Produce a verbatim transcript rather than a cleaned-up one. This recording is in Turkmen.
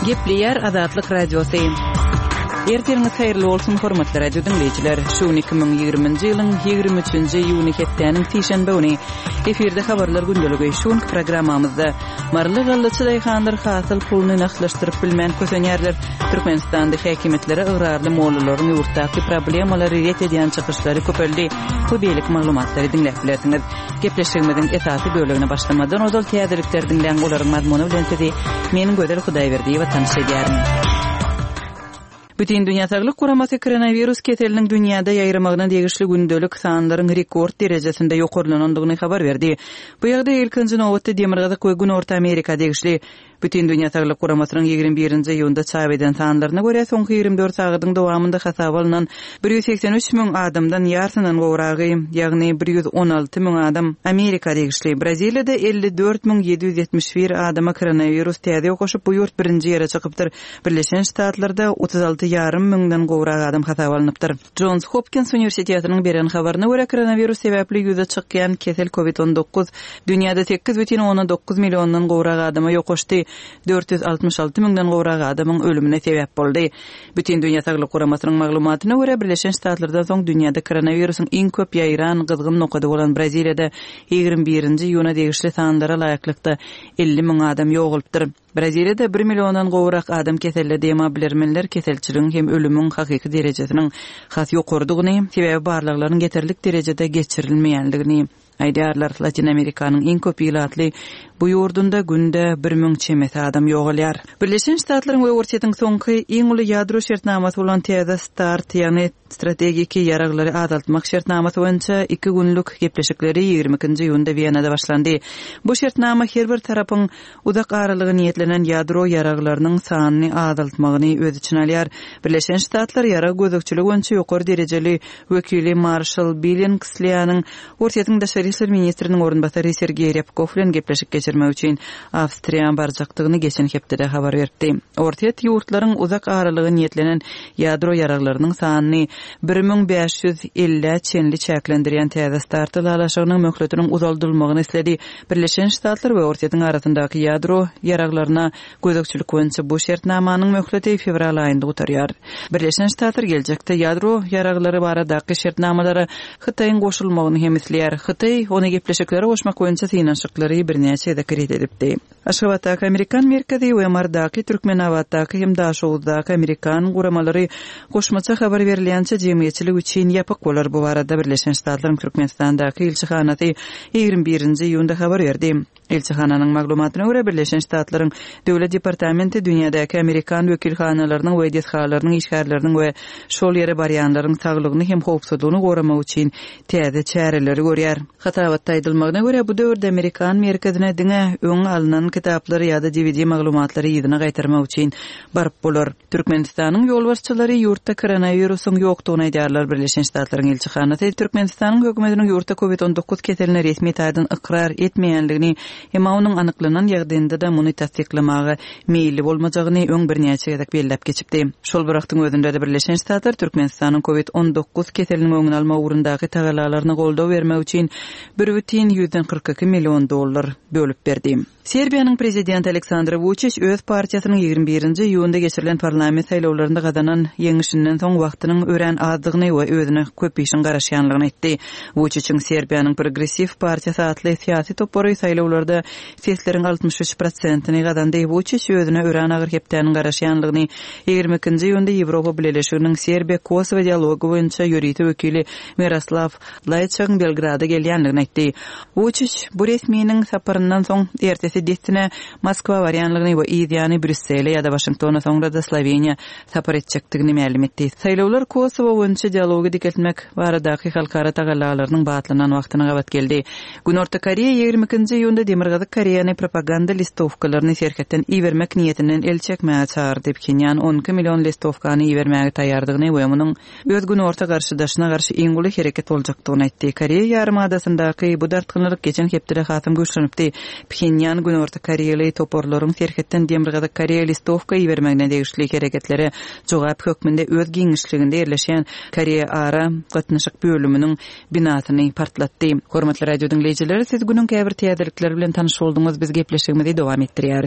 Gepleyer Azatlyk Radiosu. Ertirňiz haýyrly bolsun hormatly radio dinleýijiler. Şu iki bin ýigrimiji ýylyň ýigirmi üçinji iýuny hepdeniň tiýşenbe güni efirde habarlar gündəligi şuň programmamyzda marly gallaçy daýhanlar hasyl puluny naklaşdyryp bilmän kösenýärler Türkmenistanda häkimetlere ýararly mollalaryň ýurtdaky problemalary ret edýän çykyşlary köpeldi. Bu beýlik maglumatlary dinläp bilersiňiz. Gepleşigimiziň esasy bölümine başlamadan odal täzelikler dinlän golaryň mazmuny bilen tedi meniň gözel Hudaýberdiýew tanış edýärim. Bütün Dünya Sağlyk Guramasy koronavirus keteliniň dünýäde ýaýramagyna degişli gündelik sanlaryň rekord derejesinde ýokarlanandygyny habar berdi. Bu ýagda ilkinji nowatda Demirgazyk we Gün Orta Amerika degişli Bütün Dünya Sağlyk Guramasynyň ýigirmi birinji ýylynda çap eden sanlaryna görä soňky ýigirmi dört sagatyň dowamynda hasap alynan bir ýüz seksen üç müň adamdan ýarsynyň gowragy, ýagny bir ýüz on alty müň adam Amerika degişli. Braziliýada elli dört müň ýedi ýüz ýetmiş bir adama koronavirus täze ýokaşyp bu ýurt birinji ýere çykypdyr. Birleşen Ştatlarda otuz alty ýarrym müňden gowrak adam hasap alınıpdyr. Johns Hopkins Universitetining beren habaryna görä koronavirus sebäpli ýüze çykýan kesel covid on dokuz dünýäde sekiz бүтүн on dokuz millionyň gowrak adama ýokaşdy. dört yüz altmış alty müňden gowrak adamyň ölümine sebäp boldy. Bütün Dünya Sağlyk Guramasynyň maglumatyna görä Birleşen Ştatlarda soň dünýäde koronawirusyň iň köp ýaýran gyzgyn nokady bolan Braziliýada ýigirmi birinji ýyna degişli sanlara laýyklykda elli müň adam ýogulypdyr. Braziliýada bir milliondan gowrak adam keselle diýme bilermenler keselçiligiň hem ölümüň hakyky derejesiniň has ýokardygyny, sebäbi barlyklaryň getirlik derejede geçirilmeýänligini aýdýarlar. Latin Amerikanyň iň köp ýylatly bu ýurdunda günde bir müň çemet adam ýogalýar. Birleşen Ştatlaryň we Ortiýetiň soňky iň uly ýadro şertnamasy bolan T START ýagny strategik ýaraglary azaltmak şertnamasy boýunça iki günlük gepleşikleri ýigirmi ikinji ýylda Wienada başlandy. Bu şertnama her bir tarapyň uzak aralygy niýetlenen ýadro ýaraglarynyň sanyny azaltmagyny öz içine alýar. Birleşen Ştatlar ýarag gözükçiligi boýunça ýokary derejeli wekili Marshall Billingsleyanyň Ortiýetiň daşary işler ministriniň orunbasary Sergey Ryabkov bilen gepleşik geçirmek üçin Awstriýa barjakdygyny geçen hepde habar berdi. Ortiýet ýurtlaryň uzak aralygy niýetlenen ýadro ýaraglarynyň sanyny bir müň beş ýüz elli çenli çäklendirýän T START ýalaşygynyň möhletiniň uzaldyrylmagyny isledi. Birleşen Ştatlar we Ortiýetiň arasyndaky ýadro ýaraglaryna gözükçilik boýunça bu şertnamanyň möhleti fevral aýynda utarýar. Birleşen Ştatlar geljekde ýadro ýaraglary baradaky şertnamalary Hytaýyň goşulmagyny hem isleýär. Hytaý ony gepleşiklere goşmak boýunça synanşyklary bir näçe dekret edipdi. Aşgabatdaky Amerikan merkezi we Mardaky Türkmenawatdaky hem Daşowdaky Amerikan guramalary goşmaça habar berilýänçe jemgyýetçilik üçin ýapyk bolar. Bu barada Birleşen Ştatlaryň Türkmenistandaky elçihanasy ýigirmi birinji ýylda habar berdi. Elçihananyň maglumatyna görä Birleşen Ştatlaryň döwlet departamenti dünýädäki Amerikan wekilhanalarynyň we diýetçilarynyň işgärleriniň we şol ýere barýanlaryň saglygyny hem howpsuzlygyny goramak üçin täze çäreleri görýär. Hatabatda aýdylmagyna görä bu döwürde Amerikan merkezine diňe öň alynan kitaplary ýa-da D V D maglumatlary ýygyna gaýtarmak üçin baryp bolar. Türkmenistanyň ýolbaşçylary ýurtda koronawirusyň ýokdugyny aýdýarlar. Birleşen Ştatlaryň elçihanasy Türkmenistanyň hökümetiniň ýurtda covid on dokuz keseline resmi taýdan ikrar etmeýänligini hem onuň anyklanan ýagdaýynda da muny tasdiklamagy meýilli bolmajagyny öň bir näçe ýadak bellep geçipdi. Şol birakdyň özünde de Birleşen Ştatlar Türkmenistanyň covid on dokuz keseliniň öňüni alma ugrundaky tagalarlaryna goldaw bermek üçin bir бүтүн yüzden kırk iki milyon dollar bölüp berdi. Serbiýanyň prezidenti Aleksandr Vučić öz partiýasynyň ýigirmi birinji ýylynda geçirilen parlament saýlawlarynda gazanan ýeňişinden soň wagtynyň ören azdygyny we özüne köp işin garaşýanlygyny aýtdy. Vučićiň Serbiýanyň Progressiv partiýasy atly syýasy topory saýlawlarda sesleriň altmış üç prosentyny gazandy. Vučić özüne ören agyr hepdeniň garaşýanlygyny ýigirmi ikinji ýylynda Ýewropa Birleşiginiň Serbiýa Kosowa dialogy boýunça ýürüýti wekili Miroslav Lajčak Belgrada gelýänligini aýtdy. Vučić bu resmiýiniň saparyndan soň ertesi destine Moskwa barýanlygyny we ýa-da Brüssele ýa-da Washingtona soňra da Sloveniýa sapar etjekdigini ma'lum etdi. Saýlawlar Kosowa boýunça dialogy diketmek baradaky halkara tagallalarynyň batlanan wagtyna gabat geldi. Gün Orta Koreýa ýigirmi ikinji ýylynda Demirgazyk Koreýany propaganda listowkalaryny serhetden iýermek niýetinden el çekmäge çağırdy. Pchenyan on iki million listowkany iýermäge taýýardygyny we munyň öz Gün Orta garşydaşyna garşy iň uly hereket boljakdygyny aýtdy. Koreýa ýarymadasyndaki bu dartgynlyk geçen hepde hasam güçlenipdi. Pchenyan Gün Orta Koreýaly toporlaryň serhetden Demirgazyk Koreýa listowka iýermegine degişli hereketlere jogap hökmünde öz giňişliginde ýerleşen Koreýa ara gatnaşyk bölüminiň binasyny partlatdy. Hormatly radio dinleýijiler, siz günüň käbir täzelikleri bilen tanyş boldyňyz. Biz gepleşigimizi dowam etdirýär.